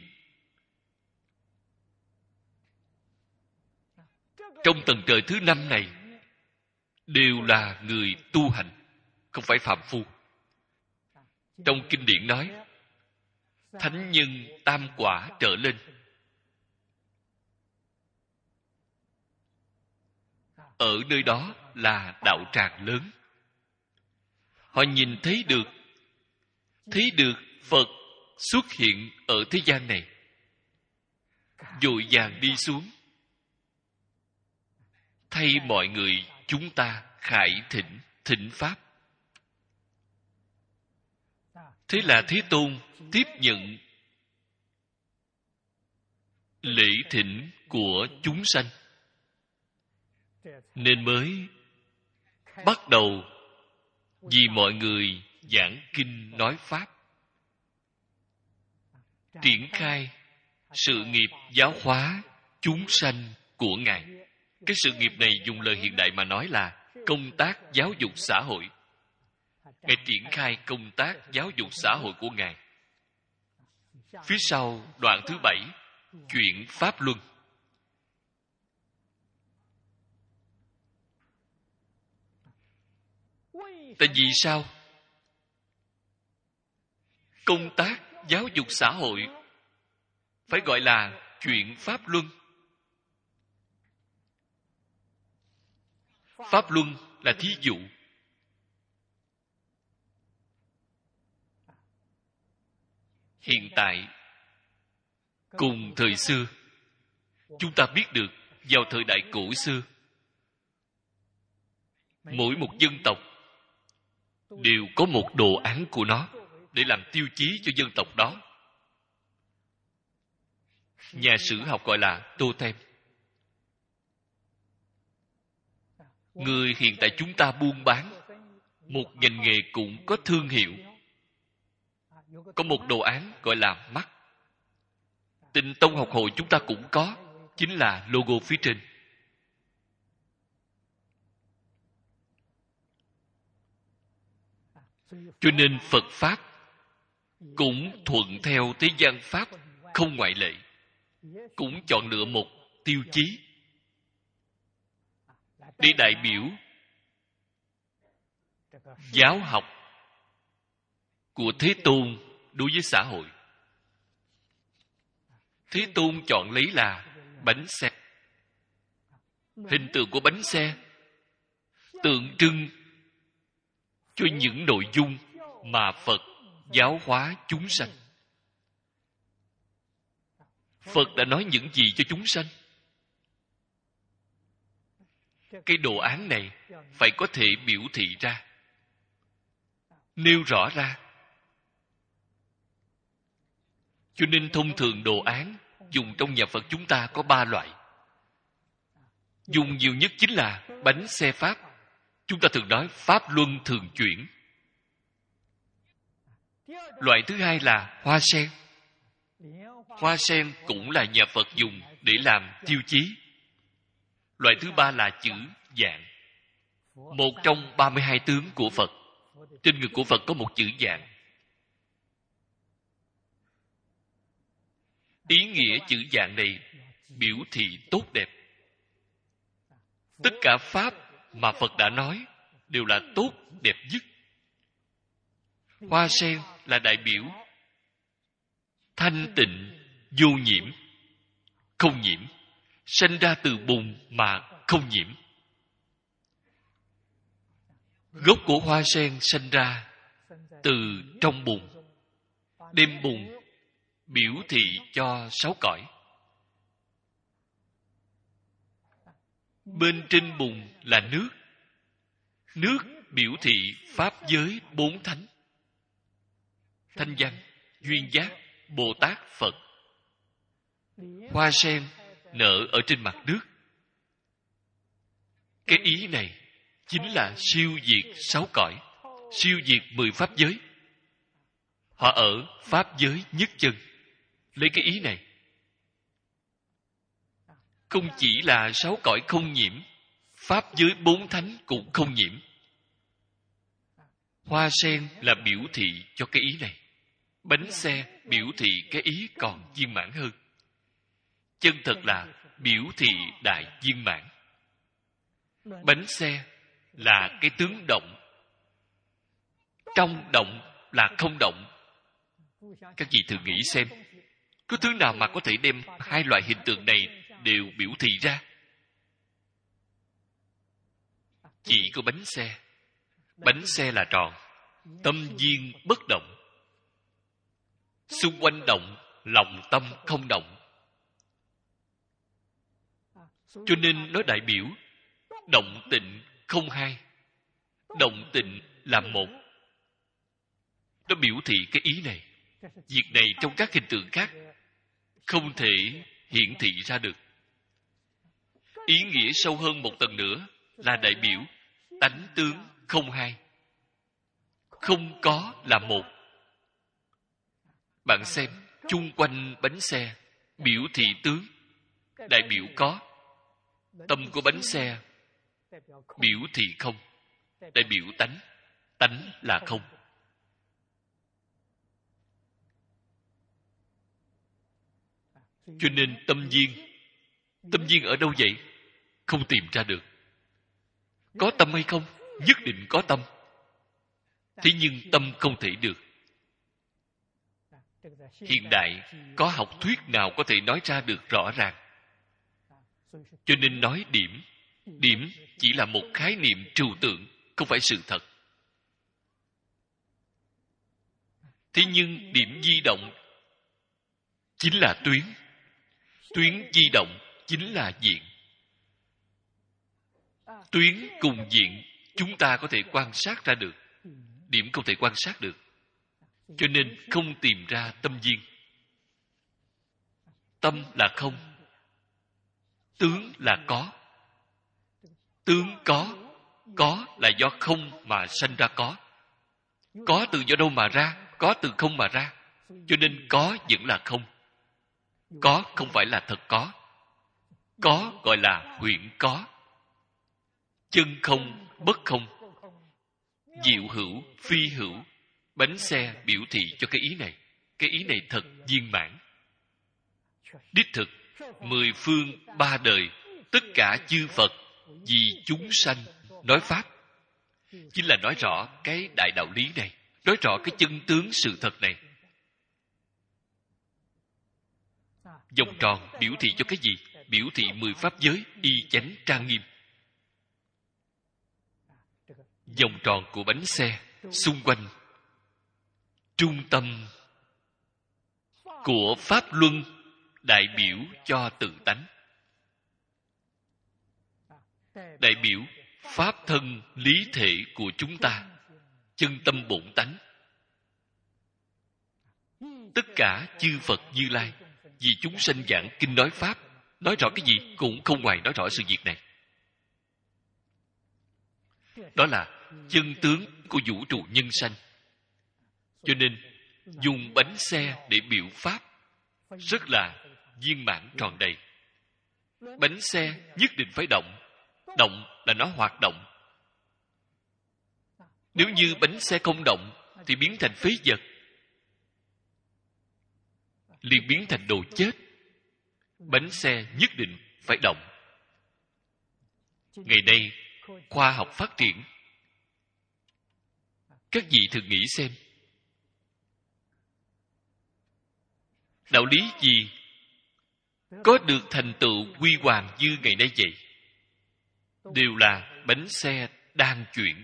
Trong tầng trời thứ năm này đều là người tu hành, không phải phàm phu. Trong kinh điển nói thánh nhân tam quả trở lên. Ở nơi đó là đạo tràng lớn. Họ nhìn thấy được, thấy được Phật xuất hiện ở thế gian này, vội vàng đi xuống, thay mọi người chúng ta khải thỉnh, thỉnh Pháp. Thế là Thế Tôn tiếp nhận lễ thỉnh của chúng sanh, nên mới bắt đầu vì mọi người giảng kinh nói Pháp, triển khai sự nghiệp giáo hóa chúng sanh của Ngài. Cái sự nghiệp này dùng lời hiện đại mà nói là công tác giáo dục xã hội. Ngài triển khai công tác giáo dục xã hội của Ngài. Phía sau đoạn thứ bảy, chuyện Pháp Luân. Tại vì sao? Công tác giáo dục xã hội phải gọi là chuyện Pháp Luân. Pháp Luân là thí dụ. hiện tại cùng thời xưa, chúng ta biết được vào thời đại cổ xưa, mỗi một dân tộc đều có một đồ án của nó để làm tiêu chí cho dân tộc đó. Nhà sử học gọi là totem. Người hiện tại chúng ta buôn bán, một ngành nghề cũng có thương hiệu, có một đồ án gọi là mắt. Tịnh Tông học hội chúng ta cũng có, chính là logo phía trên. Cho nên Phật Pháp cũng thuận theo thế gian Pháp, không ngoại lệ, cũng chọn lựa một tiêu chí để đại biểu giáo học của Thế Tôn đối với xã hội. Thế Tôn chọn lấy là bánh xe. Hình tượng của bánh xe tượng trưng cho những nội dung mà Phật giáo hóa chúng sanh. Phật đã nói những gì cho chúng sanh? Cái đồ án này phải có thể biểu thị ra, nêu rõ ra. Cho nên thông thường đồ án dùng trong nhà Phật chúng ta có ba loại. Dùng nhiều nhất chính là bánh xe Pháp. Chúng ta thường nói Pháp luân thường chuyển. Loại thứ hai là hoa sen. Hoa sen cũng là nhà Phật dùng để làm tiêu chí. Loại thứ ba là chữ dạng. Một trong ba mươi hai tướng của Phật. Trên ngực của Phật có một chữ dạng. Ý nghĩa chữ dạng này biểu thị tốt đẹp. Tất cả Pháp mà Phật đã nói đều là tốt đẹp nhất. Hoa sen là đại biểu thanh tịnh, vô nhiễm, không nhiễm, sanh ra từ bùn mà không nhiễm. Gốc của hoa sen sanh ra từ trong bùn, đem bùn biểu thị cho sáu cõi. Bên trên bùn là nước. Nước biểu thị pháp giới bốn thánh: Thanh Văn, Duyên Giác, Bồ Tát, Phật. Hoa sen nở ở trên mặt nước. Cái ý này chính là siêu diệt sáu cõi, siêu diệt mười pháp giới. Họ ở pháp giới nhất chân. Lấy cái ý này, không chỉ là sáu cõi không nhiễm, pháp giới bốn thánh cũng không nhiễm. Hoa sen là biểu thị cho cái ý này. Bánh xe biểu thị cái ý còn viên mãn hơn. Chân thật là biểu thị đại viên mãn. Bánh xe là cái tướng động. Trong động là không động. Các vị thử nghĩ xem, có thứ nào mà có thể đem hai loại hiện tượng này đều biểu thị ra? Chỉ có bánh xe. Bánh xe là tròn, tâm viên bất động. Xung quanh động, lòng tâm không động. Cho nên nó đại biểu động tịnh không hai. Động tịnh là một. Nó biểu thị cái ý này. Việc này trong các hình tượng khác không thể hiển thị ra được. Ý nghĩa sâu hơn một tầng nữa là đại biểu tánh tướng không hai. Không có là một. Bạn xem, chung quanh bánh xe biểu thị tướng, đại biểu có. Tâm của bánh xe biểu thị không, đại biểu tánh, tánh là không. Cho nên tâm viên, tâm viên ở đâu vậy? Không tìm ra được. Có tâm hay không? Nhất định có tâm. Thế nhưng tâm không thể được. Hiện đại có học thuyết nào có thể nói ra được rõ ràng? Cho nên nói điểm. Điểm chỉ là một khái niệm trừu tượng, không phải sự thật. Thế nhưng điểm di động chính là tuyến. Tuyến di động chính là diện. Tuyến cùng diện chúng ta có thể quan sát ra được, điểm không thể quan sát được, cho nên không tìm ra tâm duyên. Tâm là không, tướng là có. Tướng có, có là do không mà sanh ra có. Có từ do đâu mà ra? Có từ không mà ra. Cho nên có vẫn là không. Có không phải là thật có. Có gọi là huyễn có. Chân không, bất không. Diệu hữu, phi hữu. Bánh xe biểu thị cho cái ý này. Cái ý này thật viên mãn. Đích thực, mười phương ba đời, tất cả chư Phật vì chúng sanh nói Pháp, chính là nói rõ cái đại đạo lý này, nói rõ cái chân tướng sự thật này. Vòng tròn biểu thị cho cái gì? Biểu thị mười pháp giới y chánh trang nghiêm. Vòng tròn của bánh xe xung quanh trung tâm của pháp luân đại biểu cho tự tánh, đại biểu pháp thân lý thể của chúng ta, chân tâm bổn tánh. Tất cả chư Phật Như Lai vì chúng sanh giảng kinh nói pháp, nói rõ cái gì cũng không ngoài nói rõ sự việc này. Đó là chân tướng của vũ trụ nhân sanh. Cho nên dùng bánh xe để biểu pháp rất là viên mãn tròn đầy. Bánh xe nhất định phải động. Động là nó hoạt động. Nếu như bánh xe không động thì biến thành phế vật, liền biến thành đồ chết. Bánh xe nhất định phải động. Ngày nay khoa học phát triển, các vị thử nghĩ xem, đạo lý gì có được thành tựu huy hoàng như ngày nay vậy? Đều là bánh xe đang chuyển.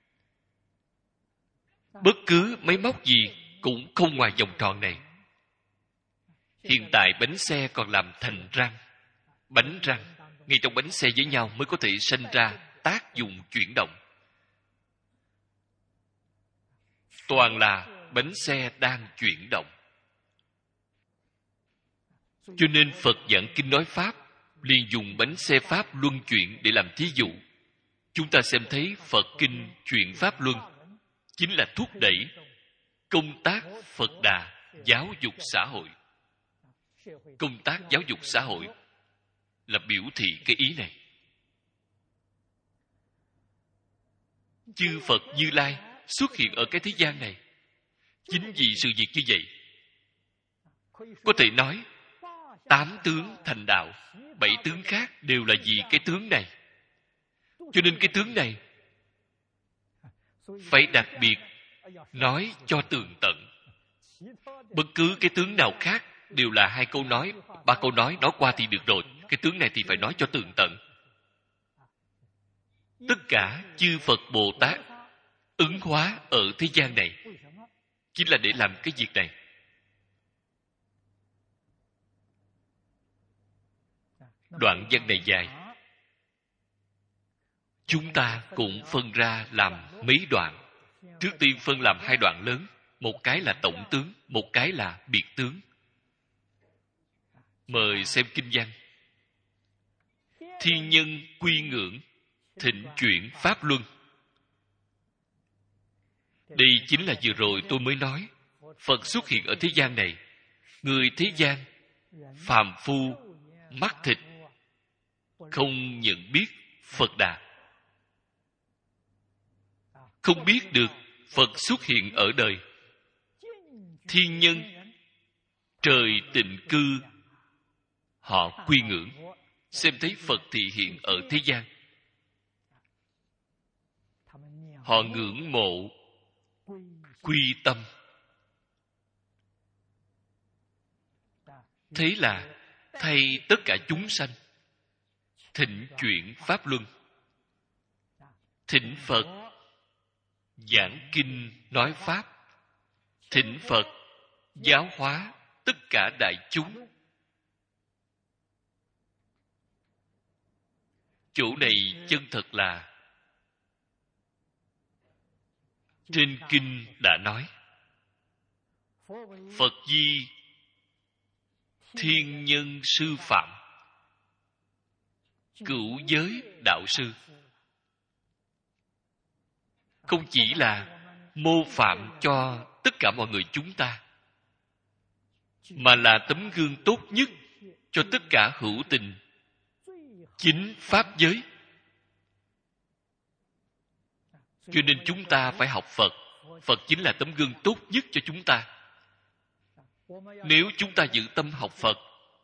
Bất cứ máy móc gì cũng không ngoài vòng tròn này. Hiện tại bánh xe còn làm thành răng. Bánh răng, ngay trong bánh xe với nhau mới có thể sinh ra tác dụng chuyển động. Toàn là bánh xe đang chuyển động. Cho nên Phật giảng kinh nói Pháp liền dùng bánh xe Pháp luân chuyển để làm thí dụ. Chúng ta xem thấy Phật kinh chuyển Pháp luân chính là thúc đẩy công tác Phật Đà giáo dục xã hội. Công tác giáo dục xã hội là biểu thị cái ý này. Chư Phật Như Lai xuất hiện ở cái thế gian này chính vì sự việc như vậy. Có thể nói tám tướng thành đạo, bảy tướng khác đều là vì cái tướng này. Cho nên cái tướng này phải đặc biệt nói cho tường tận. Bất cứ cái tướng nào khác đều là hai câu nói, ba câu nói nói qua thì được rồi. Cái tướng này thì phải nói cho tường tận. Tất cả chư Phật Bồ Tát ứng hóa ở thế gian này chính là để làm cái việc này. Đoạn văn này dài, chúng ta cũng phân ra làm mấy đoạn. Trước tiên phân làm hai đoạn lớn, một cái là tổng tướng, một cái là biệt tướng. Mời xem kinh văn. Thiên nhân quy ngưỡng, thịnh chuyển pháp luân. Đây chính là vừa rồi tôi mới nói, Phật xuất hiện ở thế gian này. Người thế gian phàm phu mắt thịt không nhận biết Phật Đà, không biết được Phật xuất hiện ở đời. Thiên nhân trời tịnh cư họ quy ngưỡng, xem thấy Phật thị hiện ở thế gian, họ ngưỡng mộ quy tâm. Thế là thay tất cả chúng sanh thịnh chuyển pháp luân. Thịnh Phật giảng kinh nói pháp, thịnh Phật giáo hóa tất cả đại chúng. Chỗ này chân thật là trên kinh đã nói, Phật di thiên nhân sư phạm, cửu giới đạo sư. Không chỉ là mô phạm cho tất cả mọi người chúng ta, mà là tấm gương tốt nhất cho tất cả hữu tình chính pháp giới. Cho nên chúng ta phải học Phật. Phật chính là tấm gương tốt nhất cho chúng ta. Nếu chúng ta giữ tâm học Phật,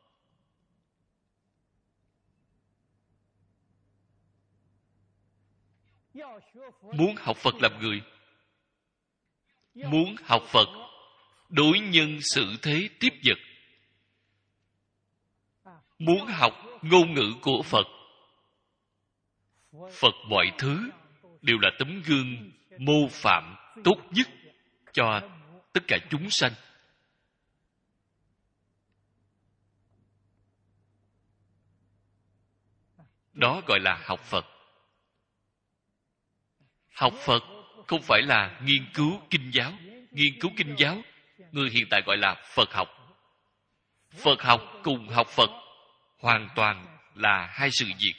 muốn học Phật làm người, muốn học Phật đối nhân xử thế tiếp vật, muốn học ngôn ngữ của Phật, Phật mọi thứ đều là tấm gương mô phạm tốt nhất cho tất cả chúng sanh. Đó gọi là học Phật. Học Phật không phải là nghiên cứu kinh giáo. Nghiên cứu kinh giáo, người hiện tại gọi là Phật học. Phật học cùng học Phật hoàn toàn là hai sự việc.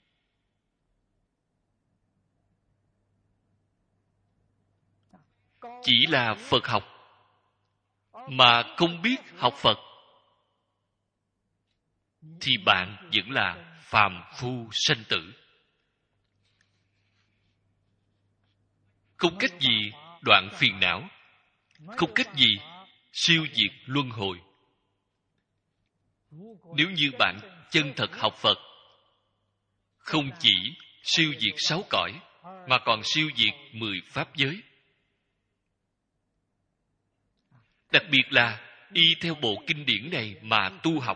Chỉ là Phật học mà không biết học Phật thì bạn vẫn là phàm phu sanh tử. Không cách gì đoạn phiền não, không cách gì siêu diệt luân hồi. Nếu như bạn chân thật học Phật, không chỉ siêu diệt sáu cõi, mà còn siêu diệt mười pháp giới. Đặc biệt là y theo bộ kinh điển này mà tu học,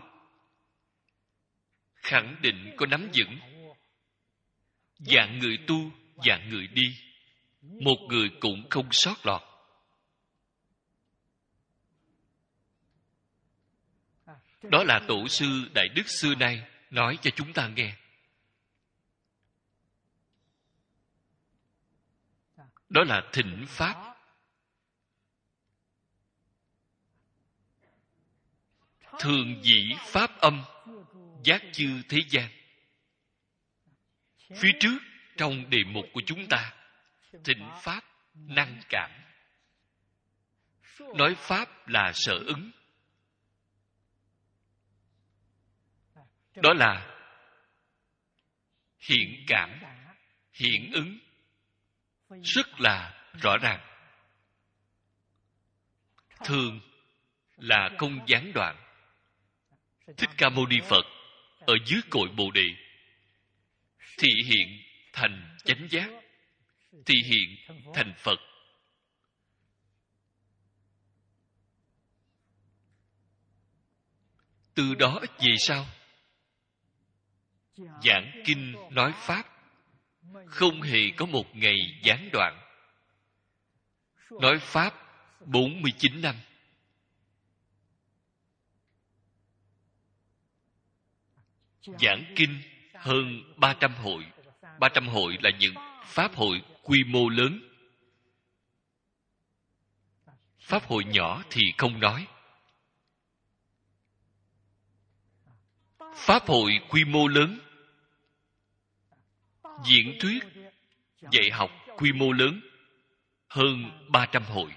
khẳng định có nắm vững. Dạng người tu, dạng người đi, một người cũng không sót lọt. Đó là tổ sư Đại Đức xưa nay nói cho chúng ta nghe. Đó là thỉnh pháp. Thường dĩ pháp âm, giác chư thế gian. Phía trước, trong đề mục của chúng ta, thỉnh pháp năng cảm. Nói pháp là sở ứng. Đó là hiện cảm, hiện ứng, rất là rõ ràng. Thường là không gián đoạn. Thích Ca Mâu Ni Phật ở dưới cội Bồ Đề thị hiện thành chánh giác, thị hiện thành Phật. Từ đó về sau, giảng kinh nói pháp không hề có một ngày gián đoạn. Nói pháp bốn mươi chín năm. Giảng kinh hơn ba trăm hội. ba trăm hội là những pháp hội quy mô lớn. Pháp hội nhỏ thì không nói. Pháp hội quy mô lớn, diễn thuyết, dạy học quy mô lớn, hơn ba trăm hội.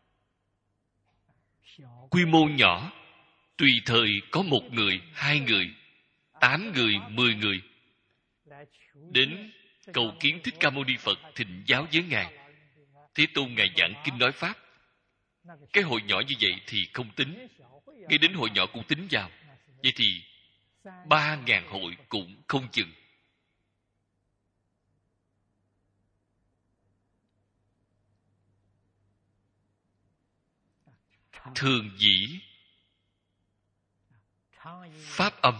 Quy mô nhỏ, tùy thời có một người, hai người, tám người, mười người đến cầu kiến Thích Ca Mâu Ni Phật thịnh giáo với Ngài. Thế Tôn Ngài giảng kinh nói pháp. Cái hội nhỏ như vậy thì không tính, ngay đến hội nhỏ cũng tính vào. Vậy thì ba ngàn hội cũng không chừng. Thường dĩ pháp âm.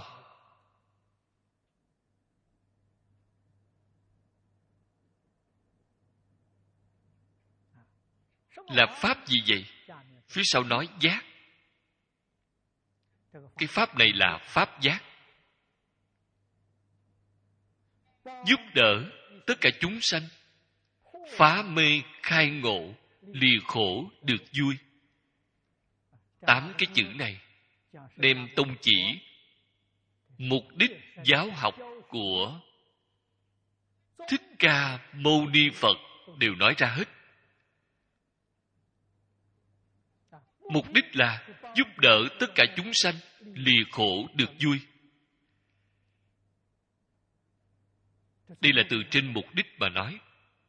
Là pháp gì vậy? Phía sau nói giác. Cái pháp này là pháp giác. Giúp đỡ tất cả chúng sanh phá mê khai ngộ, lìa khổ được vui. Tám cái chữ này đem tông chỉ mục đích giáo học của Thích Ca Mâu Ni Phật đều nói ra hết. Mục đích là giúp đỡ tất cả chúng sanh lìa khổ được vui. Đây là từ trên mục đích mà nói.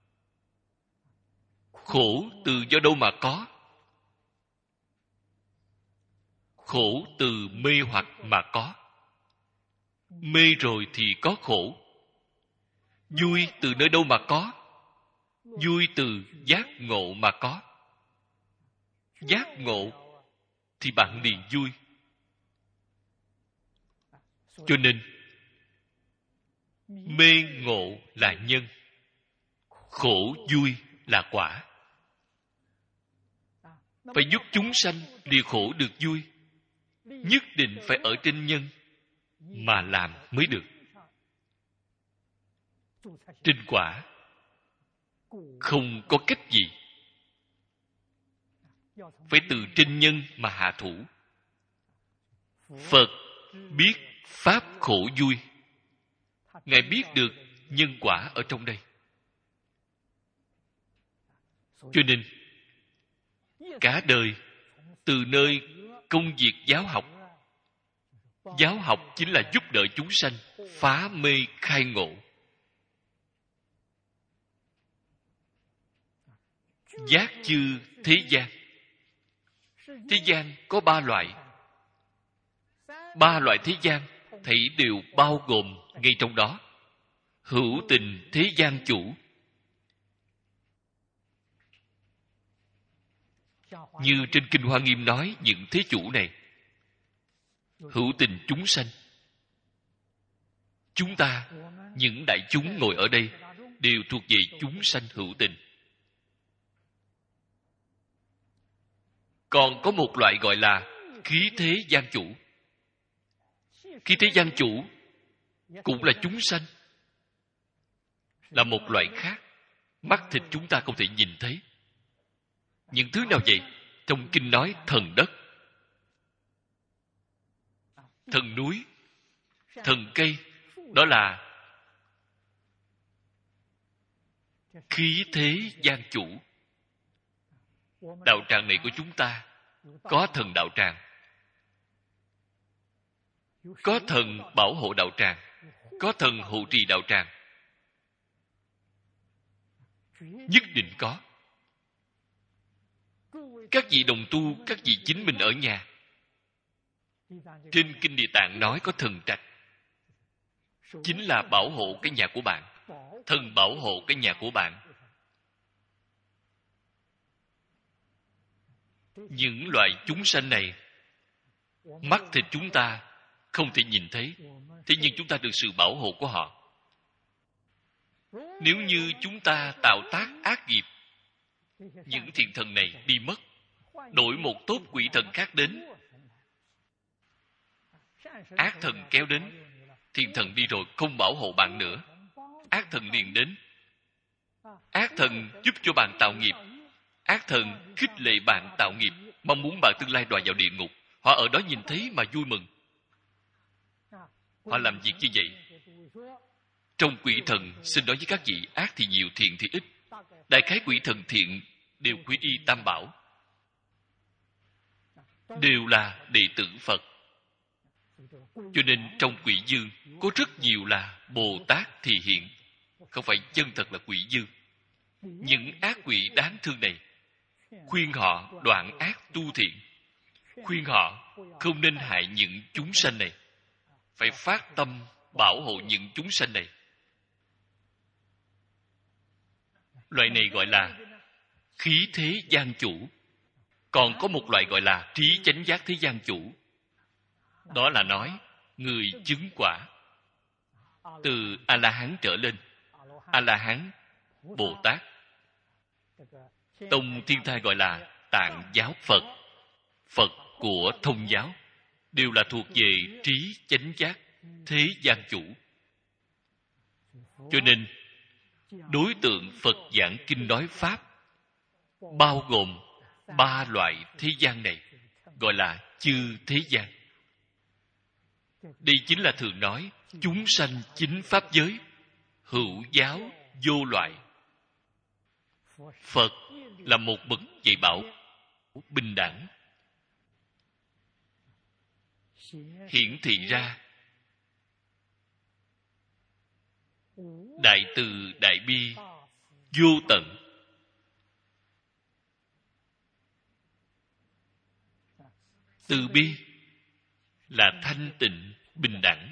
Khổ từ do đâu mà có? Khổ từ mê hoặc mà có. Mê rồi thì có khổ. Vui từ nơi đâu mà có? Vui từ giác ngộ mà có. Giác ngộ thì bạn liền vui. Cho nên mê ngộ là nhân, khổ vui là quả. Phải giúp chúng sanh lìa khổ được vui, nhất định phải ở trên nhân mà làm mới được. Trên quả không có cách gì. Phải từ trên nhân mà hạ thủ. Phật biết pháp khổ vui. Ngài biết được nhân quả ở trong đây. Cho nên cả đời từ nơi công việc giáo học. Giáo học chính là giúp đỡ chúng sanh phá mê khai ngộ. Giác chư thế gian. Thế gian có ba loại. Ba loại thế gian thảy đều bao gồm ngay trong đó. Hữu tình thế gian chủ. Như trên Kinh Hoa Nghiêm nói những thế chủ này. Hữu tình chúng sanh. Chúng ta, những đại chúng ngồi ở đây đều thuộc về chúng sanh hữu tình. Còn có một loại gọi là khí thế gian chủ. Khí thế gian chủ cũng là chúng sanh, là một loại khác. Mắt thịt chúng ta không thể nhìn thấy. Những thứ nào vậy? Trong kinh nói thần đất, thần núi, thần cây, đó là khí thế gian chủ. Đạo tràng này của chúng ta có thần đạo tràng, có thần bảo hộ đạo tràng, có thần hộ trì đạo tràng. Nhất định có. Các vị đồng tu, các vị chính mình ở nhà. Trên Kinh Địa Tạng nói có thần trạch, chính là bảo hộ cái nhà của bạn. Thần bảo hộ cái nhà của bạn. Những loại chúng sanh này, mắt thịt chúng ta không thể nhìn thấy, thế nhưng chúng ta được sự bảo hộ của họ. Nếu như chúng ta tạo tác ác nghiệp, những thiện thần này đi mất, đổi một tốt quỷ thần khác đến. Ác thần kéo đến, thiện thần đi rồi không bảo hộ bạn nữa, ác thần liền đến. Ác thần giúp cho bạn tạo nghiệp, ác thần khích lệ bạn tạo nghiệp, mong muốn bạn tương lai đọa vào địa ngục. Họ ở đó nhìn thấy mà vui mừng. Họ làm việc như vậy. Trong quỷ thần, xin nói với các vị, ác thì nhiều, thiện thì ít. Đại khái quỷ thần thiện đều quy y Tam Bảo, đều là đệ tử Phật. Cho nên trong quỷ dư có rất nhiều là Bồ Tát thì hiện, không phải chân thật là quỷ dư. Những ác quỷ đáng thương này, khuyên họ đoạn ác tu thiện, khuyên họ không nên hại những chúng sanh này, phải phát tâm bảo hộ những chúng sanh này. Loại này gọi là khí thế gian chủ. Còn có một loại gọi là trí chánh giác thế gian chủ. Đó là nói người chứng quả từ A-la-hán trở lên. A-la-hán, Bồ Tát. Tông Thiên Thai gọi là Tạng giáo Phật, Phật của Thông giáo. đều là thuộc về trí chánh giác thế gian chủ. Cho nên đối tượng Phật giảng kinh nói pháp bao gồm ba loại thế gian này, gọi là chư thế gian. Đây chính là thường nói chúng sanh chính pháp giới, hữu giáo vô loại. Phật là một bậc dạy bảo bình đẳng, hiển thị ra đại từ đại bi vô tận. Từ bi là thanh tịnh bình đẳng.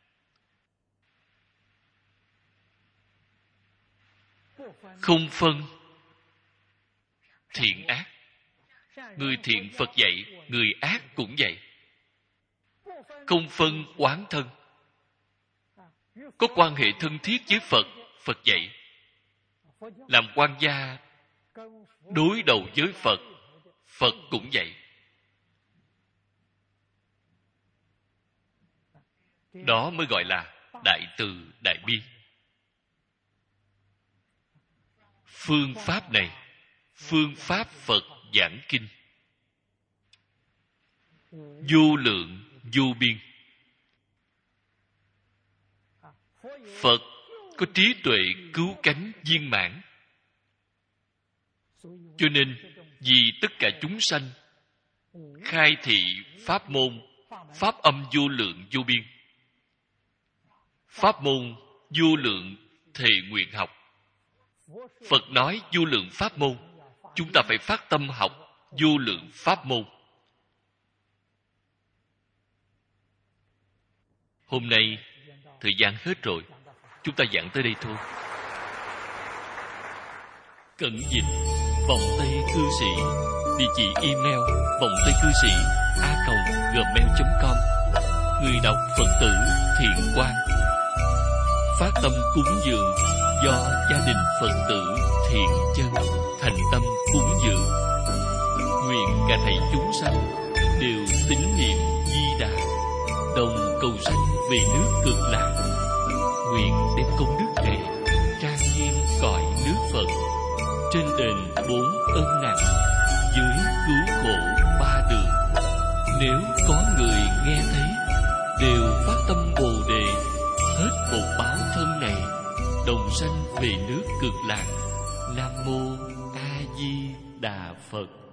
Không phân thiện ác. Người thiện Phật dạy, người ác cũng vậy. Không phân oán thân. Có quan hệ thân thiết với Phật, Phật dạy. Làm quan gia đối đầu với Phật, Phật cũng vậy. Đó mới gọi là đại từ đại bi. Phương pháp này, phương pháp Phật giảng kinh, vô lượng vô biên. Phật có trí tuệ cứu cánh viên mãn, cho nên vì tất cả chúng sanh khai thị pháp môn, pháp âm vô lượng vô biên. Pháp môn vô lượng thệ nguyện học. Phật nói vô lượng pháp môn, chúng ta phải phát tâm học vô lượng pháp môn. Hôm nay thời gian hết rồi, chúng ta giảng tới đây thôi. Cẩn dịch vòng tây cư sĩ, địa chỉ email vòng tây cư sĩ a còng gmail chấm com. Người đọc Phật tử Thiện Quang. Phát tâm cúng dường do gia đình Phật tử Thiện Chân thành tâm cúng dường. Nguyện cả thảy chúng sanh đều tín niệm Di Đà, đồng cầu sanh về nước Cực Lạc. Nguyện đem công đức này trang nghiêm cõi nước Phật, trên đền bốn ân nặng, dưới cứu khổ ba đường. Nếu có người nghe thấy, đều phát tâm Bồ Đề, hết một báo thân này, đồng sanh về nước Cực Lạc. Nam mô A Di Đà Phật.